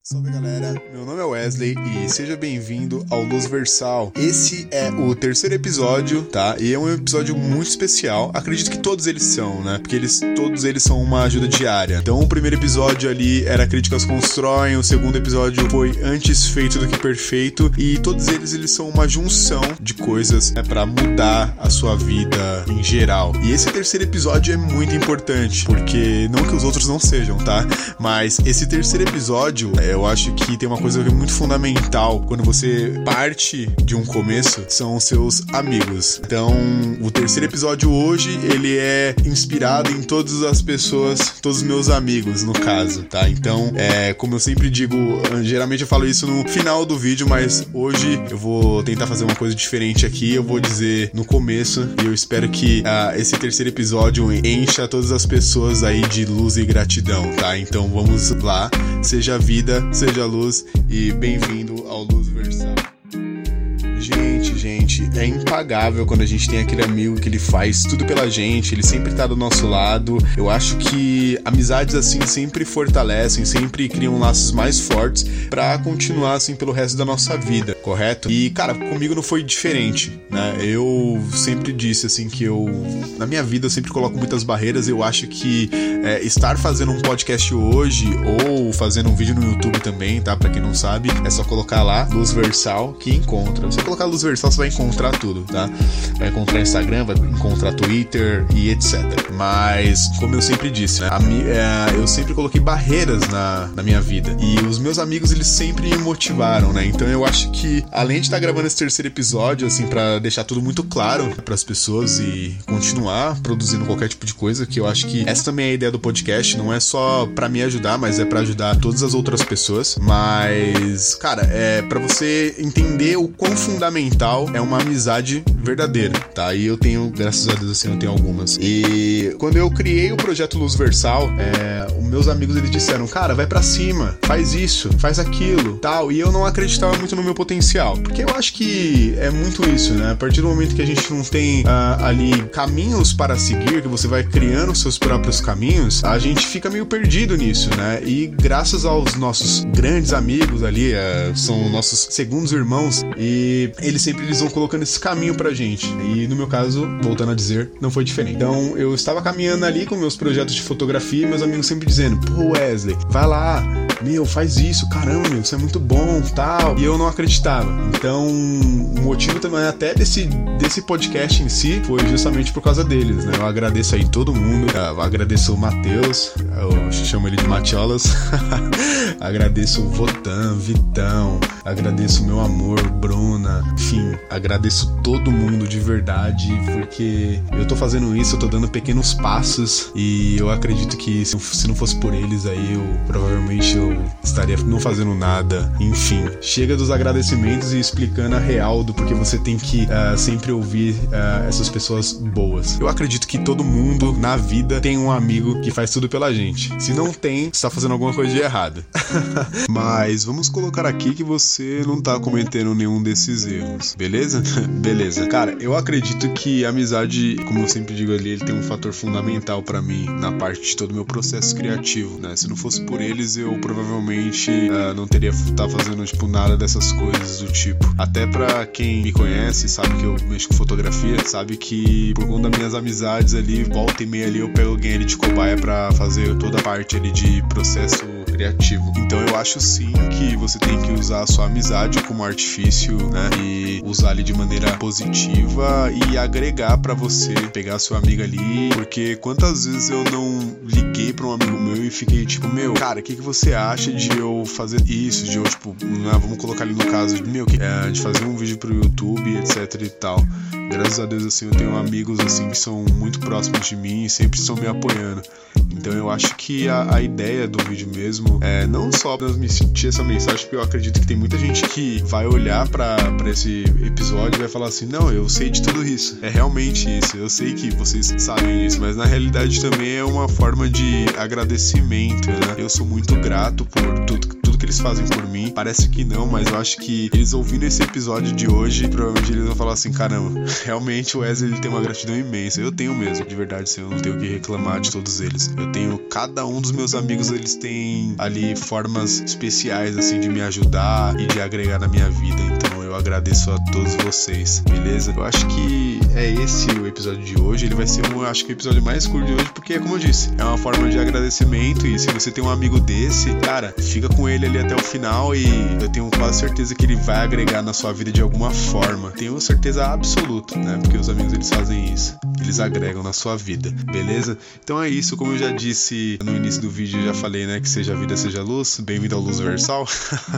Salve galera, meu nome é Wesley e seja bem-vindo ao Luzversal. Esse é o terceiro episódio, tá? E é um episódio muito especial. Acredito que todos eles são, né? Porque todos eles são uma ajuda diária. Então o primeiro episódio ali era Críticas Constroem, o segundo episódio foi Antes Feito do que Perfeito, e todos eles são uma junção de coisas, né, pra mudar a sua vida em geral. E esse terceiro episódio é muito importante, porque não que os outros não sejam, tá? Mas esse terceiro episódio, eu acho que tem uma coisa muito fundamental quando você parte de um começo, são os seus amigos. Então, o terceiro episódio hoje, ele é inspirado em todas as pessoas, todos os meus amigos, no caso, tá? Então, como eu sempre digo, geralmente eu falo isso no final do vídeo, mas hoje eu vou tentar fazer uma coisa diferente aqui, eu vou dizer no começo, e eu espero que esse terceiro episódio encha todas as pessoas aí de luz e gratidão, tá? Então, vamos lá, seja vida, seja luz e bem-vindo ao Luzversal. Gente, é impagável quando a gente tem aquele amigo que ele faz tudo pela gente, ele sempre tá do nosso lado. Eu acho que amizades assim sempre fortalecem, sempre criam laços mais fortes pra continuar assim pelo resto da nossa vida, correto? E cara, comigo não foi diferente, né? Eu sempre disse assim que na minha vida eu sempre coloco muitas barreiras. Eu acho que estar fazendo um podcast hoje ou fazendo um vídeo no YouTube também, tá? Pra quem não sabe, é só colocar lá Luzversal que encontra. Você colocar Luzversal, você vai encontrar tudo, tá? Vai encontrar Instagram, vai encontrar Twitter e etc. Mas, como eu sempre disse, né? Eu sempre coloquei barreiras na minha vida. E os meus amigos, eles sempre me motivaram, né? Então eu acho que, além de estar gravando esse terceiro episódio, assim, pra deixar tudo muito claro pras pessoas e continuar produzindo qualquer tipo de coisa, que eu acho que essa também é a ideia do podcast, não é só pra me ajudar, mas é pra ajudar todas as outras pessoas. Mas, cara, pra você entender o quão fundamental é uma amizade verdadeira, tá? E eu tenho, graças a Deus, assim, eu tenho algumas. E quando eu criei o projeto Luzversal, os meus amigos, eles disseram, cara, vai pra cima, faz isso, faz aquilo, tal. E eu não acreditava muito no meu potencial, porque eu acho que é muito isso, né? A partir do momento que a gente não tem ali caminhos para seguir, que você vai criando seus próprios caminhos, a gente fica meio perdido nisso, né? E graças aos nossos grandes amigos ali, são nossos segundos irmãos, e eles vão colocando esse caminho pra gente. E no meu caso, voltando a dizer, não foi diferente. Então, eu estava caminhando ali com meus projetos de fotografia e meus amigos sempre dizendo, pô, Wesley, vai lá, meu, faz isso, caramba, meu, isso é muito bom, tal. E eu não acreditava. Então, o motivo também até desse podcast em si foi justamente por causa deles, né? Eu agradeço aí todo mundo, eu agradeço o Matheus, eu chamo ele de Matiolas, agradeço o Votan, Vitão, agradeço o meu amor, Bruna, enfim, agradeço todo mundo de verdade, porque eu tô fazendo isso, eu tô dando pequenos passos e eu acredito que se não fosse por eles aí, provavelmente eu estaria não fazendo nada. Enfim, chega dos agradecimentos e explicando a real do porquê você tem que sempre ouvir essas pessoas boas. Eu acredito que todo mundo na vida tem um amigo que faz tudo pela gente. Se não tem, você tá fazendo alguma coisa de errado. Mas vamos colocar aqui que você não tá cometendo nenhum desses erros, beleza? Beleza. Cara, eu acredito que a amizade, como eu sempre digo ali, ele tem um fator fundamental pra mim na parte de todo o meu processo criativo, né? Se não fosse por eles, eu provavelmente não teria fazendo, tipo, nada dessas coisas do tipo. Até pra quem me conhece, sabe que eu mexo com fotografia, sabe que por conta das minhas amizades ali, volta e meia ali, eu pego alguém ali de cobaia pra fazer toda a parte ali de processo criativo. Então eu acho sim que você tem que usar a sua amizade como artifício, né? E usar ali de maneira positiva e agregar pra você pegar seu amigo ali, porque quantas vezes eu não liguei pra um amigo meu e fiquei tipo, meu, cara, o que você acha de eu fazer isso, de eu, tipo, vamos colocar ali no caso de fazer um vídeo pro YouTube, etc e tal. Graças a Deus, assim, eu tenho amigos, assim, que são muito próximos de mim e sempre estão me apoiando. Então eu acho que a ideia do vídeo mesmo é não só transmitir essa mensagem, porque eu acredito que tem muita gente que vai olhar pra esse episódio e vai falar assim, não, eu sei de tudo isso, é realmente isso, eu sei que vocês sabem disso, mas na realidade também é uma forma de agradecimento, né? Eu sou muito grato por tudo tudo que eles fazem por mim. Parece que não, mas eu acho que eles ouvindo esse episódio de hoje, provavelmente eles vão falar assim, caramba, realmente o Wesley ele tem uma gratidão imensa. Eu tenho mesmo, de verdade, assim, eu não tenho o que reclamar de todos eles. Eu tenho, cada um dos meus amigos, eles têm ali formas especiais, assim, de me ajudar e de agregar na minha vida. Então eu agradeço a todos vocês, beleza? Eu acho que é esse o episódio de hoje. Ele vai ser, acho que o episódio mais curto de hoje, porque, como eu disse, é uma forma de agradecimento. E se você tem um amigo desse, cara, fica com ele ali até o final e eu tenho quase certeza que ele vai agregar na sua vida de alguma forma. Tenho certeza absoluta, né? Porque os amigos, eles fazem isso. Eles agregam na sua vida, beleza? Então é isso, como eu já disse no início do vídeo, eu já falei, né? Que seja vida, seja luz. Bem-vindo ao Luz Versal.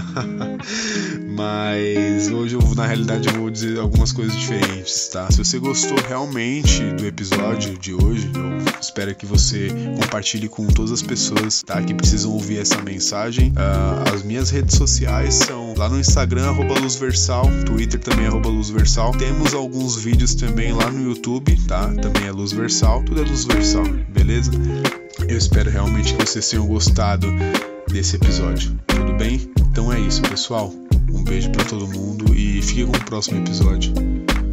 Mas hoje, na realidade, eu vou dizer algumas coisas diferentes, tá? Se você gostou realmente do episódio de hoje, eu espero que você compartilhe com todas as pessoas, tá? Que precisam ouvir essa mensagem. As minhas redes sociais são lá no Instagram, @luzversal, Twitter também, @luzversal. Temos alguns vídeos também lá no YouTube, tá? Também é Luz Versal, tudo é Luz Versal, beleza? Eu espero realmente que vocês tenham gostado desse episódio, tudo bem? Então é isso, pessoal. Um beijo pra todo mundo e fique com o próximo episódio.